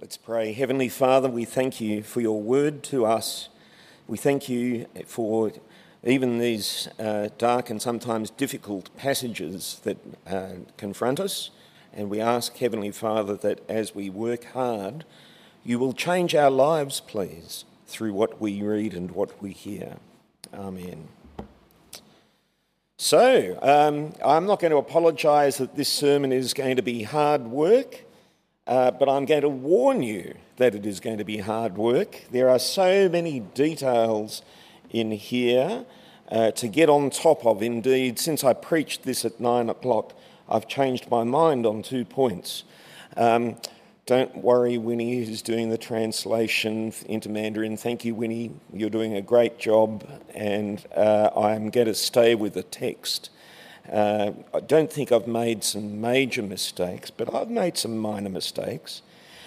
Let's pray. Heavenly Father, we thank you for your word to us. We thank you for even these dark and sometimes difficult passages that confront us. And we ask, Heavenly Father, that as we work hard, you will change our lives, please, through what we read and what we hear. Amen. So, I'm not going to apologise that this sermon is going to be hard work. But I'm going to warn you that it is going to be hard work. There are so many details in here to get on top of. Indeed, since I preached this at 9 o'clock, I've changed my mind on 2 points. Don't worry, Winnie, who's doing the translation into Mandarin. Thank you, Winnie. You're doing a great job, and I'm going to stay with the text. I don't think I've made some major mistakes, but I've made some minor mistakes.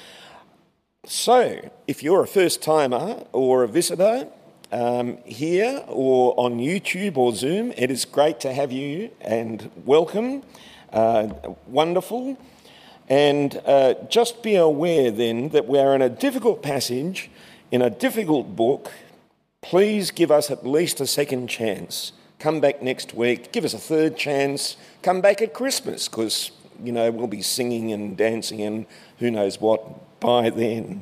So, if you're a first-timer or a visitor here or on YouTube or Zoom, it is great to have you and welcome. Wonderful. And just be aware then that we're in a difficult passage, in a difficult book. Please give us at least a second chance. Come back next week, give us a third chance, come back at Christmas, because, we'll be singing and dancing and who knows what by then.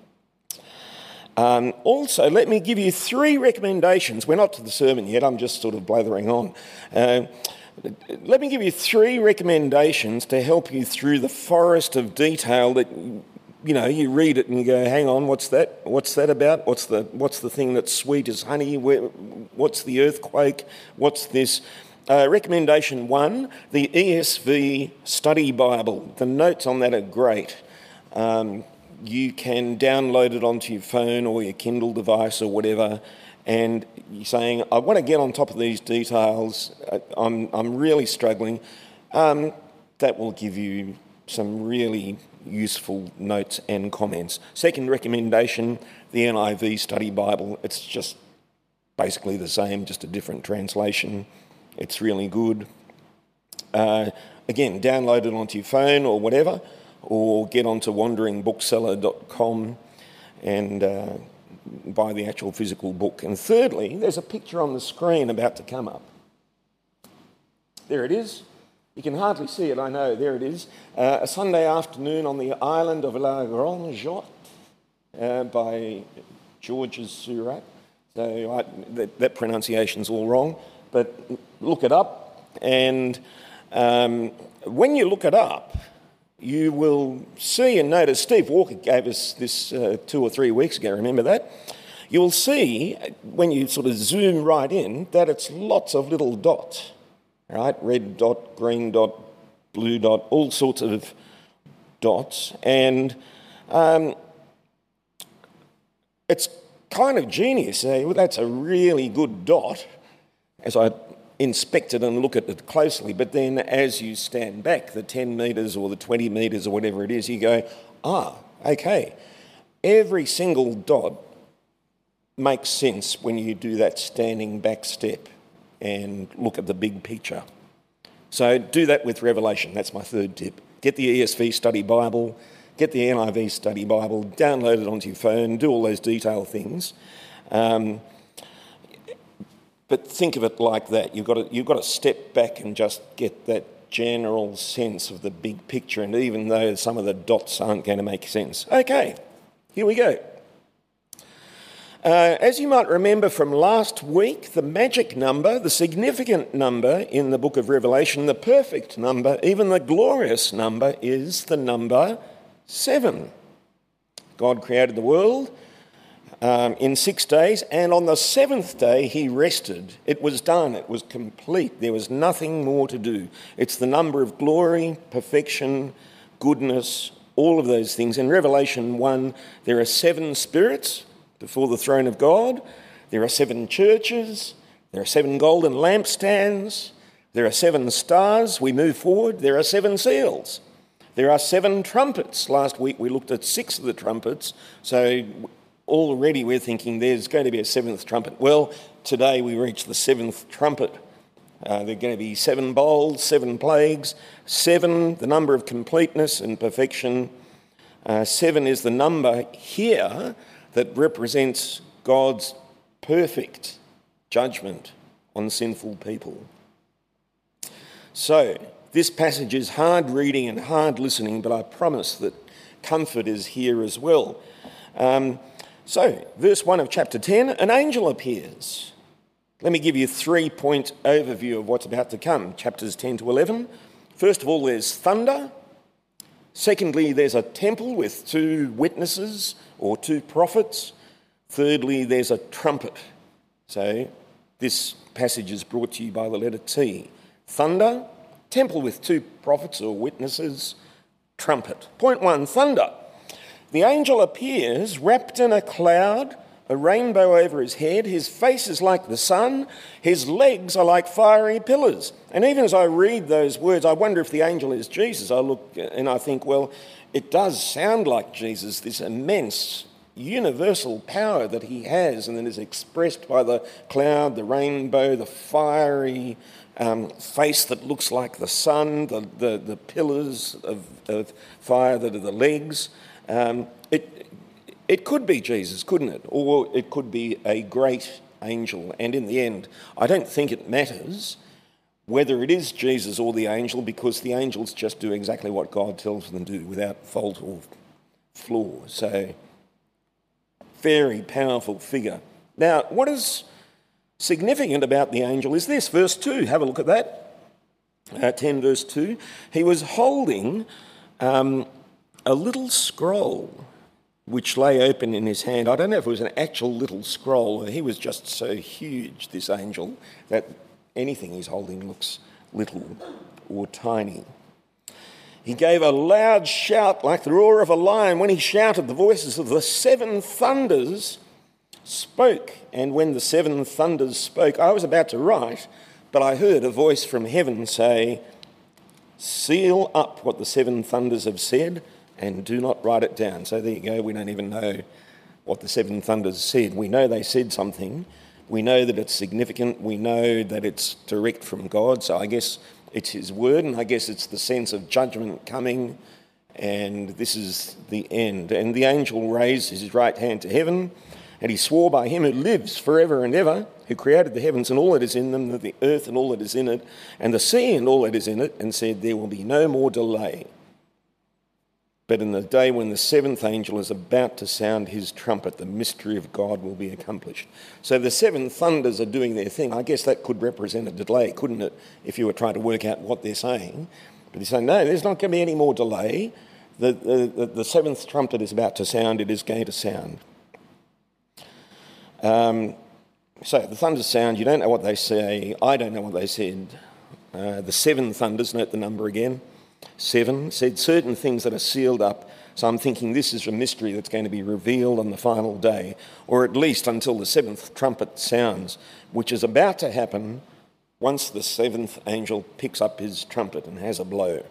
Also, let me give you 3 recommendations. We're not to the sermon yet, I'm just sort of blathering on. Let me give you 3 recommendations to help you through the forest of detail that you read it and you go, hang on, what's that? What's that about? What's the thing that's sweet as honey? What's the earthquake? What's this? Recommendation 1, the ESV Study Bible. The notes on that are great. You can download it onto your phone or your Kindle device or whatever, and you're saying, I want to get on top of these details. I'm really struggling. That will give you some really useful notes and comments. Second recommendation, the NIV Study Bible. It's just basically the same, just a different translation. It's really good. Again, download it onto your phone or whatever, or get onto wanderingbookseller.com and buy the actual physical book. And thirdly, there's a picture on the screen about to come up. There it is. You can hardly see it, I know. There it is. A Sunday afternoon on the island of La Grande Jatte by Georges Seurat. So that pronunciation's all wrong, but look it up. And when you look it up, you will see and notice, Steve Walker gave us this 2 or 3 weeks ago, remember that? You will see, when you sort of zoom right in, that it's lots of little dots. Right, red dot, green dot, blue dot, all sorts of dots. And it's kind of genius. Well, that's a really good dot as I inspect it and look at it closely. But then as you stand back, the 10 metres or the 20 metres or whatever it is, you go, okay. Every single dot makes sense when you do that standing back step and look at the big picture. So do that with Revelation. That's my third tip. Get the ESV Study Bible, get the NIV Study Bible, download it onto your phone, do all those detail things. But think of it like that. You've got to step back and just get that general sense of the big picture, and even though some of the dots aren't going to make sense. Okay, here we go. As you might remember from last week, the magic number, the significant number in the book of Revelation, the perfect number, even the glorious number, is the number 7. God created the world in 6 days, and on the 7th day he rested. It was done. It was complete. There was nothing more to do. It's the number of glory, perfection, goodness, all of those things. In Revelation 1, there are 7 spirits before the throne of God. There are 7 churches. There are 7 golden lampstands. There are 7 stars. We move forward. There are 7 seals. There are 7 trumpets. Last week we looked at 6 of the trumpets. So already we're thinking there's going to be a 7th trumpet. Well, today we reach the 7th trumpet. There are going to be 7 bowls, 7 plagues, 7, the number of completeness and perfection. 7 is the number here that represents God's perfect judgment on sinful people. So, this passage is hard reading and hard listening, but I promise that comfort is here as well. So, verse 1 of chapter 10, an angel appears. Let me give you a 3-point overview of what's about to come. Chapters 10 to 11. First of all, there's thunder. Secondly, there's a temple with 2 witnesses or 2 prophets. Thirdly, there's a trumpet. So, this passage is brought to you by the letter T. Thunder, temple with 2 prophets or witnesses, trumpet. Point 1, thunder. The angel appears wrapped in a cloud, a rainbow over his head. His face is like the sun. His legs are like fiery pillars. And even as I read those words, I wonder if the angel is Jesus. I look and I think, well, it does sound like Jesus, this immense universal power that he has and that is expressed by the cloud, the rainbow, the fiery face that looks like the sun, the pillars of fire that are the legs. It could be Jesus, couldn't it? Or it could be a great angel. And in the end, I don't think it matters whether it is Jesus or the angel, because the angels just do exactly what God tells them to do without fault or flaw. So, very powerful figure. Now, what is significant about the angel is this, verse 2. Have a look at that. 10 verse 2. He was holding a little scroll which lay open in his hand. I don't know if it was an actual little scroll. He was just so huge, this angel, that anything he's holding looks little or tiny. He gave a loud shout like the roar of a lion. When he shouted, the voices of the 7 thunders spoke. And when the 7 thunders spoke, I was about to write, but I heard a voice from heaven say, "Seal up what the 7 thunders have said and do not write it down." So there you go. We don't even know what the 7 thunders said. We know they said something. We know that it's significant. We know that it's direct from God. So I guess it's his word, and I guess it's the sense of judgment coming, and this is the end. And the angel raised his right hand to heaven, and he swore by him who lives forever and ever, who created the heavens and all that is in them, the earth and all that is in it, and the sea and all that is in it, and said, "There will be no more delay. But in the day when the 7th angel is about to sound his trumpet, the mystery of God will be accomplished." So the 7 thunders are doing their thing. I guess that could represent a delay, couldn't it, if you were trying to work out what they're saying. But he's saying, no, there's not going to be any more delay. The 7th trumpet is about to sound. It is going to sound. So the thunders sound. You don't know what they say. I don't know what they said. The 7 thunders, note the number again, 7, said certain things that are sealed up. So I'm thinking this is a mystery that's going to be revealed on the final day, or at least until the 7th trumpet sounds, which is about to happen once the 7th angel picks up his trumpet and has a blow.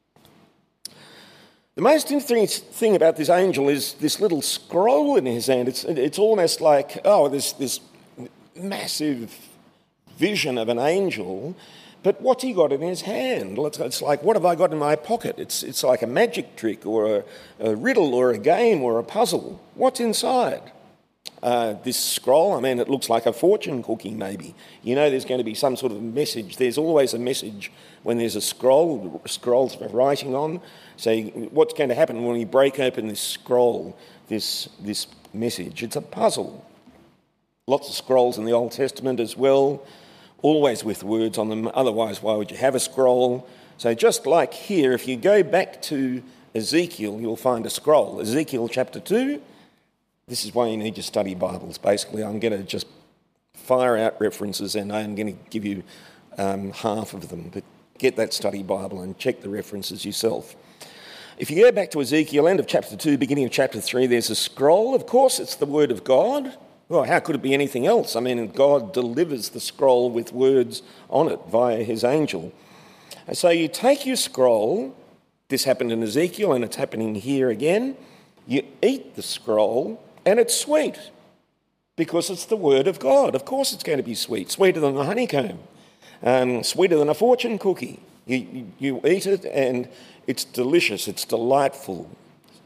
The most interesting thing about this angel is this little scroll in his hand. It's almost like, this massive vision of an angel. But what's he got in his hand? It's like, what have I got in my pocket? It's like a magic trick or a riddle or a game or a puzzle. What's inside? This scroll, it looks like a fortune cookie maybe. You know there's going to be some sort of message. There's always a message when there's a scroll's writing on. So what's going to happen when we break open this scroll, this message? It's a puzzle. Lots of scrolls in the Old Testament as well, always with words on them. Otherwise, why would you have a scroll? So just like here, if you go back to Ezekiel, you'll find a scroll. Ezekiel chapter 2. This is why you need to study Bibles, basically. I'm going to just fire out references and I'm going to give you half of them. But get that study Bible and check the references yourself. If you go back to Ezekiel, end of chapter 2, beginning of chapter 3, there's a scroll. Of course, it's the word of God. Well, how could it be anything else? God delivers the scroll with words on it via his angel. And so you take your scroll. This happened in Ezekiel and it's happening here again. You eat the scroll and it's sweet because it's the word of God. Of course it's going to be sweet, sweeter than the honeycomb, sweeter than a fortune cookie. You eat it and it's delicious, it's delightful,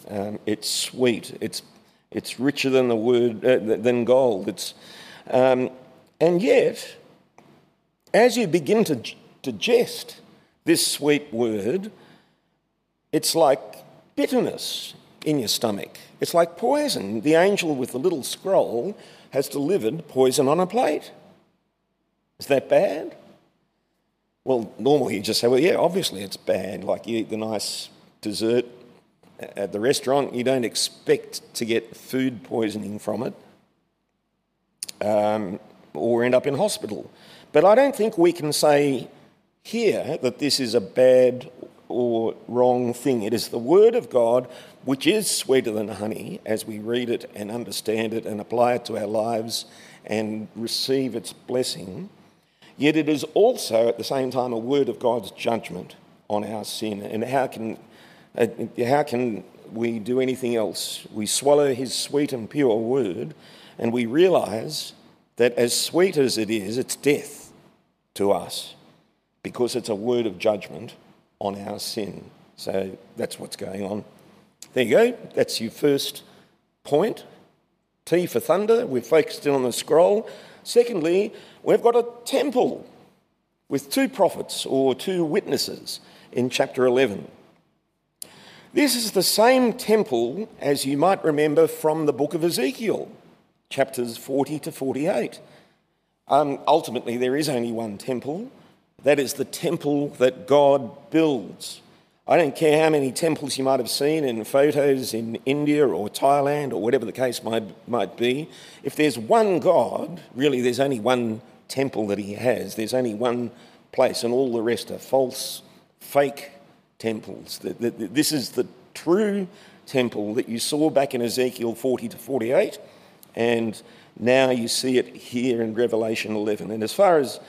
It's sweet. It's richer than the word than gold. And yet, as you begin to digest this sweet word, it's like bitterness in your stomach. It's like poison. The angel with the little scroll has delivered poison on a plate. Is that bad? Well, normally you just say, well, yeah, obviously it's bad. Like you eat the nice dessert at the restaurant, you don't expect to get food poisoning from it or end up in hospital. But I don't think we can say here that this is a bad or wrong thing. It is the Word of God, which is sweeter than honey, as we read it and understand it and apply it to our lives and receive its blessing. Yet it is also at the same time a word of God's judgment on our sin. And how can we do anything else? We swallow his sweet and pure word, and we realise that as sweet as it is, it's death to us because it's a word of judgment on our sin. So that's what's going on. There you go. That's your first point. T for thunder. We're focused in on the scroll. Secondly, we've got a temple with two prophets or two witnesses in chapter 11. This is the same temple as you might remember from the book of Ezekiel, chapters 40 to 48. Ultimately, there is only one temple. That is the temple that God builds. I don't care how many temples you might have seen in photos in India or Thailand or whatever the case might be. If there's one God, really there's only one temple that he has. There's only one place, and all the rest are false, fake temples. This is the true temple that you saw back in Ezekiel 40 to 48, and now you see it here in Revelation 11. And as far as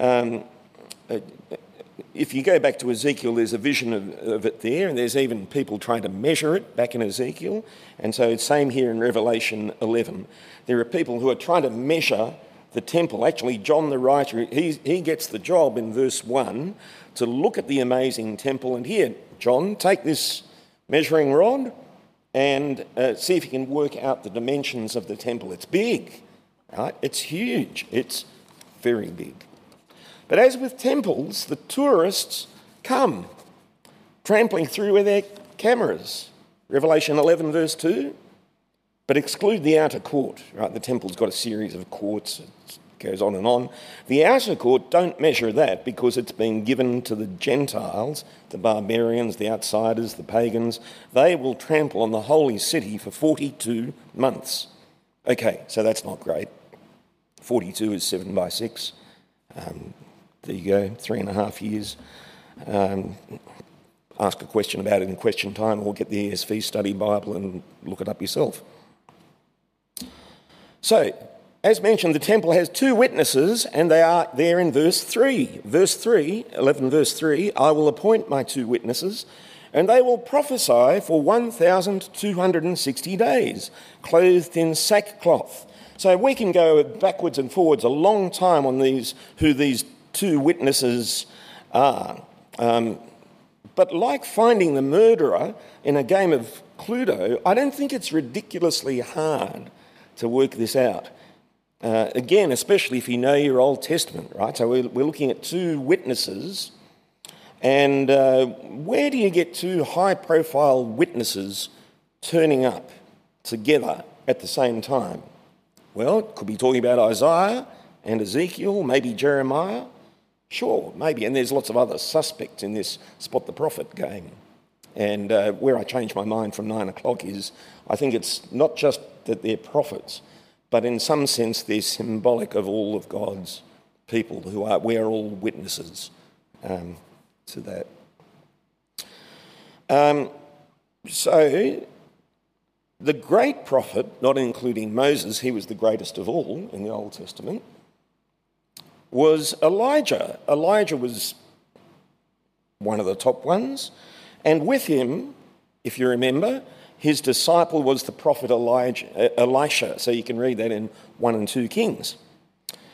if you go back to Ezekiel, there's a vision of it there, and there's even people trying to measure it back in Ezekiel. And so it's same here in Revelation 11. There are people who are trying to measure the temple. Actually, John the writer, he gets the job in verse 1 to look at the amazing temple. And here, John, take this measuring rod and see if you can work out the dimensions of the temple. It's big, right? It's huge. It's very big. But as with temples, the tourists come, trampling through with their cameras. Revelation 11, verse 2. But exclude the outer court, right? The temple's got a series of courts. It goes on and on. The outer court, don't measure that because it's been given to the Gentiles, the barbarians, the outsiders, the pagans. They will trample on the holy city for 42 months. Okay, so that's not great. 42 is 7 by 6. There you go, 3.5 years. Ask a question about it in question time, or get the ESV Study Bible and look it up yourself. So, as mentioned, the temple has two witnesses, and they are there in verse 3. Verse 3, 11 verse 3, I will appoint my two witnesses, and they will prophesy for 1,260 days, clothed in sackcloth. So we can go backwards and forwards a long time on who these two witnesses are. But like finding the murderer in a game of Cluedo, I don't think it's ridiculously hard to work this out. Again, especially if you know your Old Testament, right? So we're looking at two witnesses, and where do you get two high-profile witnesses turning up together at the same time? Well, it could be talking about Isaiah and Ezekiel, maybe Jeremiah. Sure, maybe. And there's lots of other suspects in this Spot the Prophet game. And where I changed my mind from 9 o'clock is I think it's not just that they're prophets, but in some sense they're symbolic of all of God's people we are all witnesses to that. So the great prophet, not including Moses, he was the greatest of all in the Old Testament, was Elijah. Elijah was one of the top ones, and with him, if you remember, his disciple was the prophet Elisha. So you can read that in 1 and 2 Kings.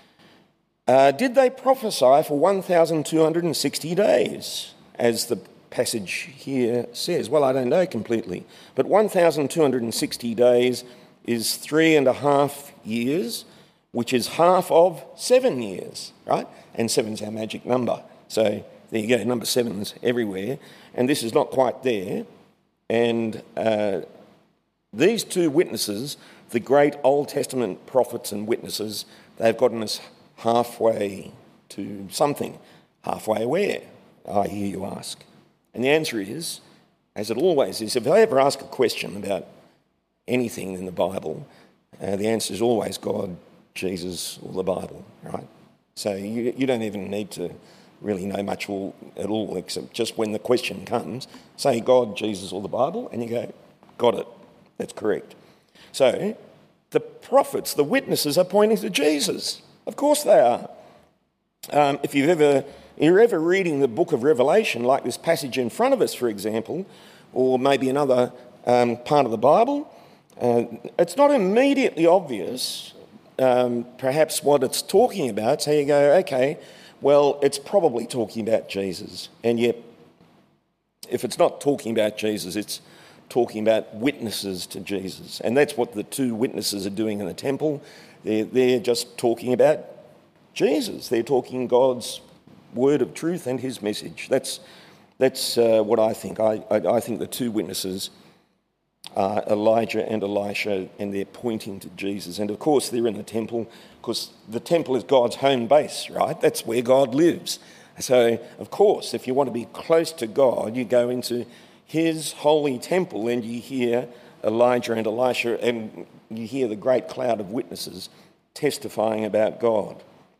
Did they prophesy for 1,260 days, as the passage here says? Well, I don't know completely, but 1,260 days is 3.5 years, which is half of 7 years, right? And 7's our magic number. So there you go, number 7's everywhere, and this is not quite there. And these two witnesses, the great Old Testament prophets and witnesses, they've gotten us halfway to something. Halfway where, I hear you ask? And the answer is, as it always is, if I ever ask a question about anything in the Bible, the answer is always God, Jesus, or the Bible, right? So you don't even need to really know much at all, except just when the question comes, say God, Jesus, or the Bible, and you go, got it, that's correct. So the prophets, the witnesses are pointing to Jesus. Of course they are. If you're ever reading the book of Revelation, like this passage in front of us, for example, or maybe another part of the Bible, it's not immediately obvious perhaps what it's talking about. So you go, okay, well, it's probably talking about Jesus. And yet, if it's not talking about Jesus, it's talking about witnesses to Jesus. And that's what the two witnesses are doing in the temple. They're just talking about Jesus. They're talking God's word of truth and his message. That's what I think. I think the two witnesses are Elijah and Elisha, and they're pointing to Jesus. And of course they're in the temple, because the temple is God's home base, right? That's where God lives. So of course, if you want to be close to God, you go into his holy temple and you hear Elijah and Elisha, and you hear the great cloud of witnesses testifying about God.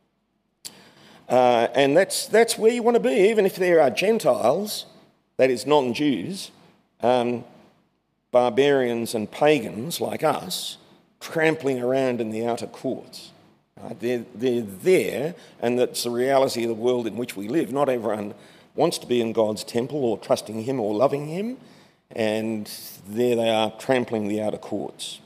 And that's where you want to be, even if there are Gentiles, that is non-Jews, barbarians and pagans like us, trampling around in the outer courts. Right? They're there, and that's the reality of the world in which we live. Not everyone wants to be in God's temple or trusting him or loving him, and there they are trampling the outer courts.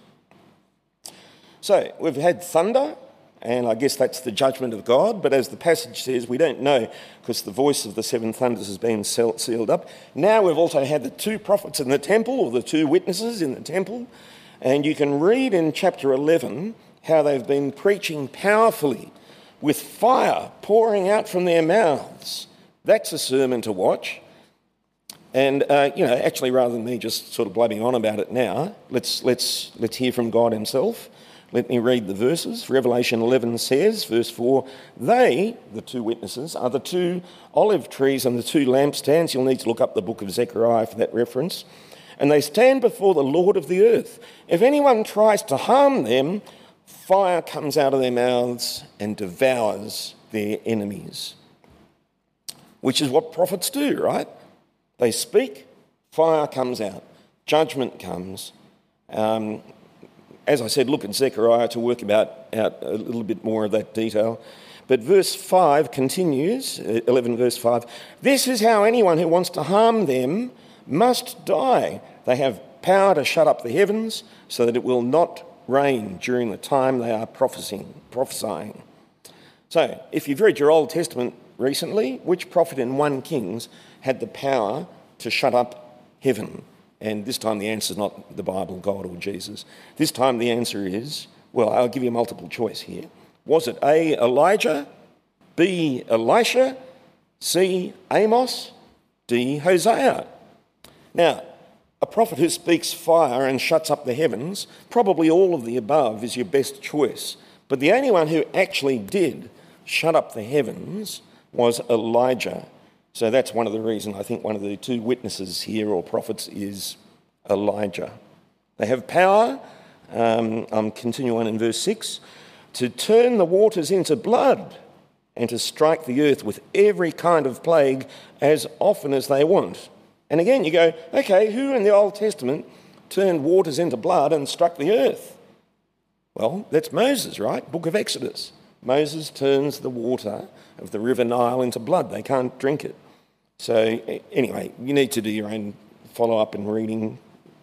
So we've had thunder, and I guess that's the judgment of God, but as the passage says, we don't know, because the voice of the seven thunders has been sealed up. Now we've also had the two prophets in the temple, or the two witnesses in the temple, and you can read in chapter 11 how they've been preaching powerfully with fire pouring out from their mouths. That's a sermon to watch. And, actually, rather than me just sort of blabbing on about it now, let's hear from God himself. Let me read the verses. Revelation 11 says, verse 4, they, the two witnesses, are the two olive trees and the two lampstands. You'll need to look up the book of Zechariah for that reference. And they stand before the Lord of the earth. If anyone tries to harm them, fire comes out of their mouths and devours their enemies. Which is what prophets do, right? They speak, fire comes out, judgment comes. As I said, look at Zechariah to work out a little bit more of that detail. But verse 5 continues, 11 verse 5, this is how anyone who wants to harm them must die. They have power to shut up the heavens so that it will not rain during the time they are prophesying. So, if you've read your Old Testament recently, which prophet in 1 Kings had the power to shut up heaven? And this time the answer is not the Bible, God, or Jesus. This time the answer is, well, I'll give you a multiple choice here. Was it A, Elijah, B, Elisha, C, Amos, D, Hosea? Now, a prophet who speaks fire and shuts up the heavens, probably all of the above is your best choice. But the only one who actually did shut up the heavens was Elijah. So that's one of the reasons I think one of the two witnesses here, or prophets, is Elijah. They have power, I'm continuing on in verse 6, to turn the waters into blood and to strike the earth with every kind of plague as often as they want. And again you go, okay, who in the Old Testament turned waters into blood and struck the earth? Well, that's Moses, right? Book of Exodus. Moses turns the water of the river Nile into blood. They can't drink it. So anyway, you need to do your own follow-up and reading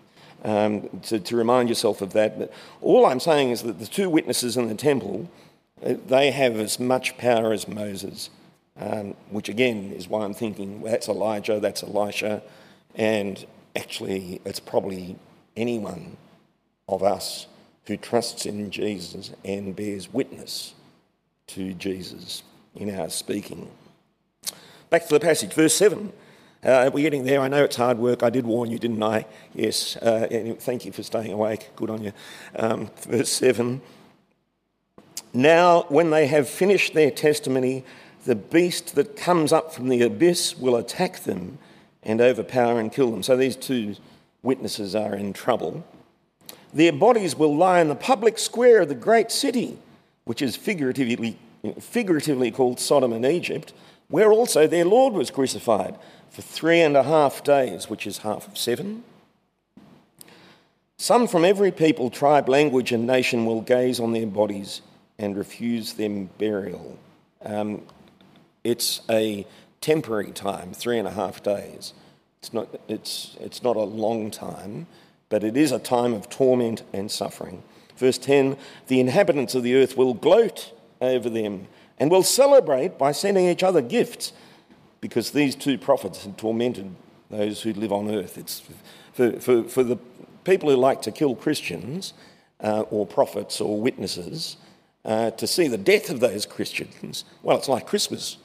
to remind yourself of that. But all I'm saying is that the two witnesses in the temple, they have as much power as Moses. which again is why I'm thinking, well, that's Elijah, that's Elisha, and actually it's probably anyone of us who trusts in Jesus and bears witness to Jesus in our speaking. Back to the passage, verse 7. We're getting there. I know it's hard work. I did warn you, didn't I? Yes. Thank you for staying awake. Good on you. Verse 7. Now, when they have finished their testimony, the beast that comes up from the abyss will attack them and overpower and kill them. So these two witnesses are in trouble. Their bodies will lie in the public square of the great city, which is figuratively called Sodom and Egypt, where also their Lord was crucified for 3.5 days, which is half of 7. Some from every people, tribe, language and nation will gaze on their bodies and refuse them burial. It's a temporary time, 3.5 days. It's not a long time, but it is a time of torment and suffering. Verse 10, the inhabitants of the earth will gloat over them and will celebrate by sending each other gifts, because these two prophets had tormented those who live on earth. It's for the people who like to kill Christians or prophets or witnesses, to see the death of those Christians, well, it's like Christmas.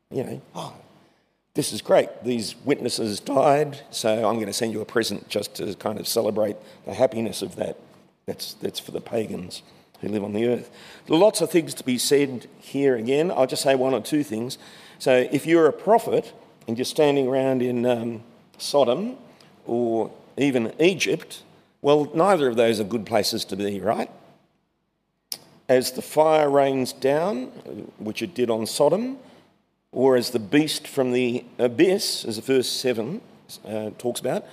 This is great. These witnesses died, so I'm going to send you a present just to kind of celebrate the happiness of that. That's for the pagans who live on the earth. Lots of things to be said here again. I'll just say one or two things. So if you're a prophet and you're standing around in Sodom or even Egypt, well, neither of those are good places to be, right? As the fire rains down, which it did on Sodom, or as the beast from the abyss, as verse 7 talks about,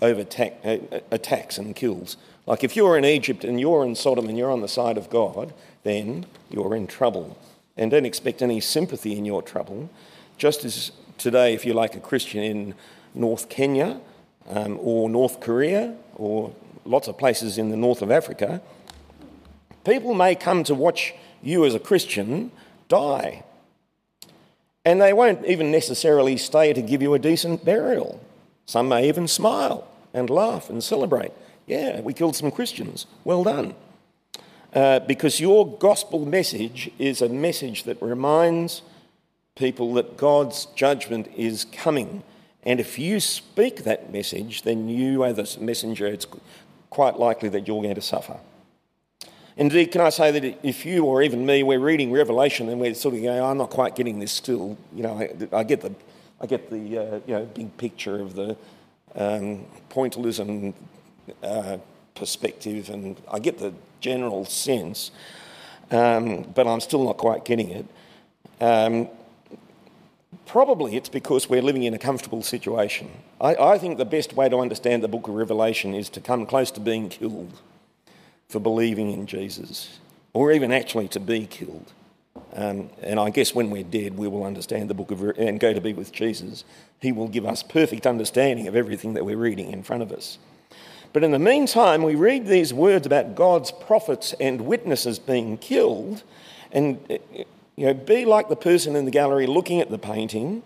attacks and kills. Like if you're in Egypt and you're in Sodom and you're on the side of God, then you're in trouble. And don't expect any sympathy in your trouble. Just as today, if you're like a Christian in North Kenya or North Korea or lots of places in the north of Africa, people may come to watch you as a Christian die. And they won't even necessarily stay to give you a decent burial. Some may even smile and laugh and celebrate. Yeah, we killed some Christians. Well done. Because your gospel message is a message that reminds people that God's judgment is coming. And if you speak that message, then you are the messenger. It's quite likely that you're going to suffer. Indeed, can I say that if you or even me, we're reading Revelation and we're sort of going, I'm not quite getting this still. I get the big picture of the pointillism perspective, and I get the general sense, but I'm still not quite getting it. Probably it's because we're living in a comfortable situation. I think the best way to understand the book of Revelation is to come close to being killed for believing in Jesus, or even actually to be killed. And I guess when we're dead, we will understand the book of and go to be with Jesus. He will give us perfect understanding of everything that we're reading in front of us. But in the meantime, we read these words about God's prophets and witnesses being killed, and be like the person in the gallery looking at the painting.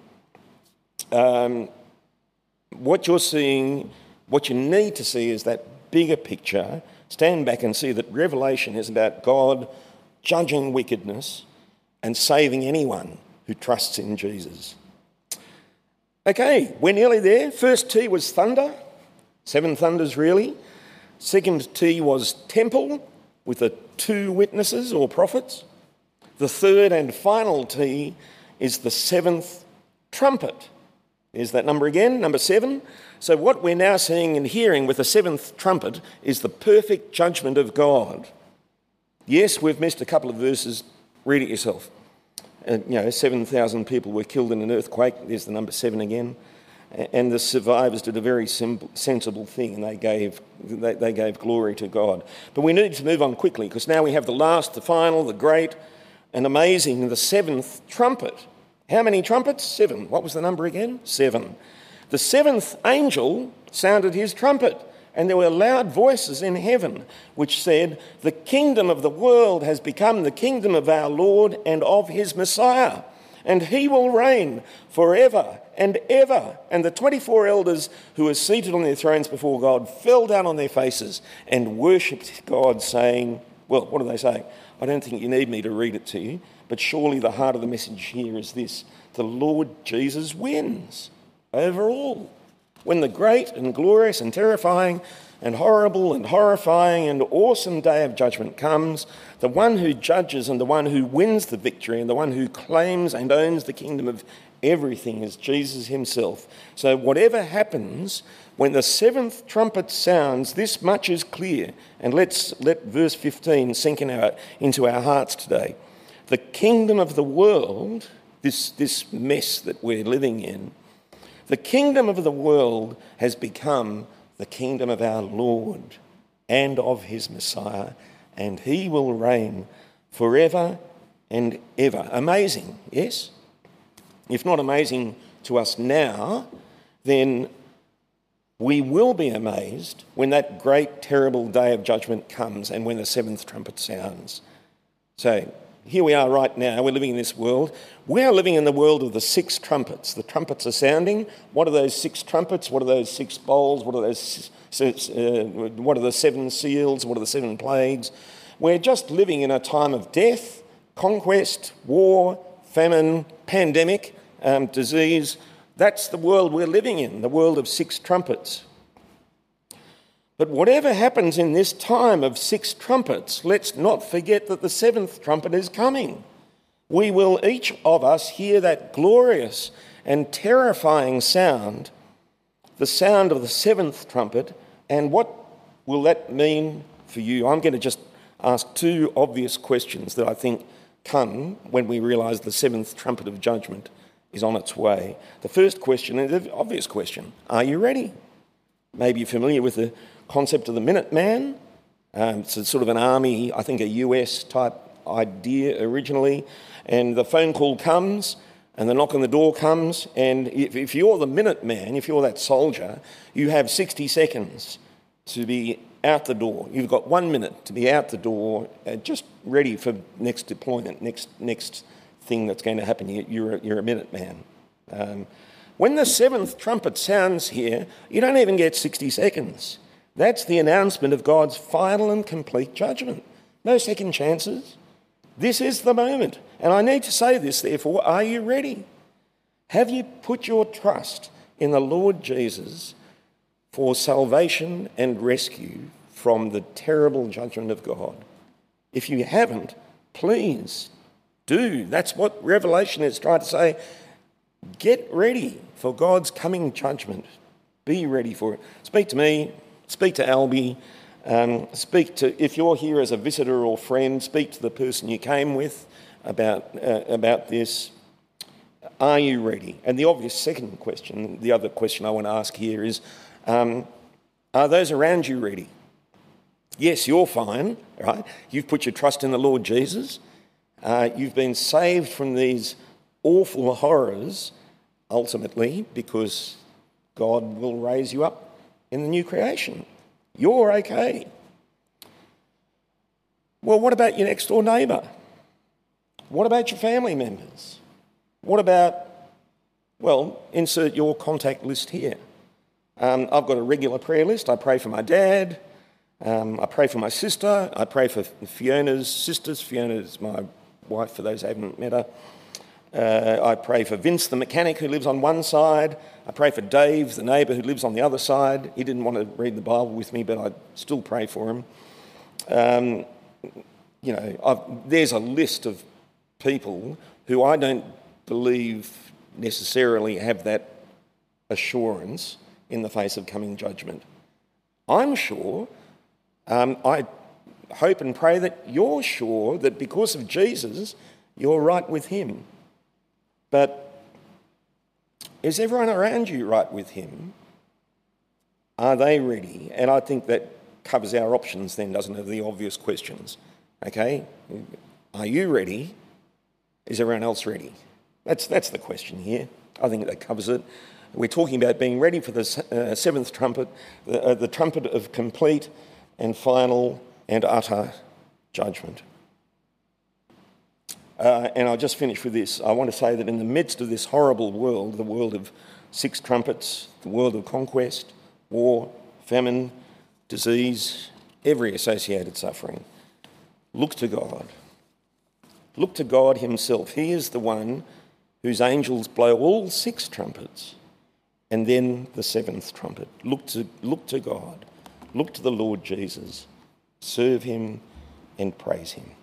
What you're seeing, what you need to see is that bigger picture. Stand back and see that Revelation is about God judging wickedness and saving anyone who trusts in Jesus. Okay, we're nearly there. First T was thunder, 7 thunders really. Second T was temple with the 2 witnesses or prophets. The third and final T is the 7th trumpet. There's that number again, number 7. So what we're now seeing and hearing with the 7th trumpet is the perfect judgment of God. Yes, we've missed a couple of verses. Read it yourself. 7,000 people were killed in an earthquake. There's the number 7 again. And the survivors did a very sensible thing, and they gave glory to God. But we need to move on quickly, because now we have the last, the final, the great and amazing, the 7th trumpet. How many trumpets? 7. What was the number again? 7. The 7th angel sounded his trumpet, and there were loud voices in heaven which said, "The kingdom of the world has become the kingdom of our Lord and of his Messiah, and he will reign forever and ever. And the 24 elders who were seated on their thrones before God fell down on their faces and worshipped God, saying, well, what are they saying? I don't think you need me to read it to you, but surely the heart of the message here is this: the Lord Jesus wins over all. When the great and glorious and terrifying and horrible and horrifying and awesome day of judgment comes, the one who judges and the one who wins the victory and the one who claims and owns the kingdom of everything is Jesus himself. So whatever happens, when the seventh trumpet sounds, this much is clear. And let verse 15 sink into our hearts today. The kingdom of the world, this mess that we're living in, the kingdom of the world has become the kingdom of our Lord and of his Messiah, and he will reign forever and ever. Amazing, yes? If not amazing to us now, then we will be amazed when that great, terrible day of judgment comes and when the seventh trumpet sounds. So here we are right now. We're living in this world. We are living in the world of the six trumpets. The trumpets are sounding. What are those six trumpets? What are those six bowls? What are the seven seals? What are the seven plagues? We're just living in a time of death, conquest, war, famine, pandemic, disease. That's the world we're living in, the world of six trumpets. But whatever happens in this time of six trumpets, let's not forget that the seventh trumpet is coming. We will each of us hear that glorious and terrifying sound, the sound of the seventh trumpet, and what will that mean for you? I'm going to just ask two obvious questions that I think come when we realise the seventh trumpet of judgment is on its way. The first question is the obvious question: are you ready? Maybe you're familiar with the concept of the Minuteman. It's a sort of an army, I think a US type idea originally, and the phone call comes and the knock on the door comes, and if you're the Minuteman, if you're that soldier, you have 60 seconds to be out the door. You've got 1 minute to be out the door, just ready for next deployment, next thing that's going to happen. You're a Minuteman. When the seventh trumpet sounds here, you don't even get 60 seconds. That's the announcement of God's final and complete judgment. No second chances. This is the moment. And I need to say this, therefore, are you ready? Have you put your trust in the Lord Jesus for salvation and rescue from the terrible judgment of God? If you haven't, please do. That's what Revelation is trying to say. Get ready for God's coming judgment. Be ready for it. Speak to me. Speak to Albie. If you're here as a visitor or friend, speak to the person you came with about this. Are you ready? And the obvious second question, the other question I want to ask here is, are those around you ready? Yes, you're fine, right? You've put your trust in the Lord Jesus. You've been saved from these awful horrors, ultimately, because God will raise you up in the new creation. You're okay. Well, what about your next door neighbour? What about your family members? What about, well, insert your contact list here. I've got a regular prayer list. I pray for my dad. I pray for my sister. I pray for Fiona's sisters. Fiona is my wife, for those who haven't met her. I pray for Vince, the mechanic, who lives on one side. I pray for Dave, the neighbour, who lives on the other side. He didn't want to read the Bible with me, but I still pray for him. There's a list of people who I don't believe necessarily have that assurance in the face of coming judgment. I'm sure, I hope and pray that you're sure that because of Jesus, you're right with him. But is everyone around you right with him? Are they ready? And I think that covers our options then, doesn't it, the obvious questions. Okay? Are you ready? Is everyone else ready? That's the question here. I think that covers it. We're talking about being ready for the seventh trumpet, the trumpet of complete and final and utter judgment. And I'll just finish with this. I want to say that in the midst of this horrible world, the world of six trumpets, the world of conquest, war, famine, disease, every associated suffering, look to God. Look to God himself. He is the one whose angels blow all six trumpets and then the seventh trumpet. Look to God. Look to the Lord Jesus. Serve him and praise him.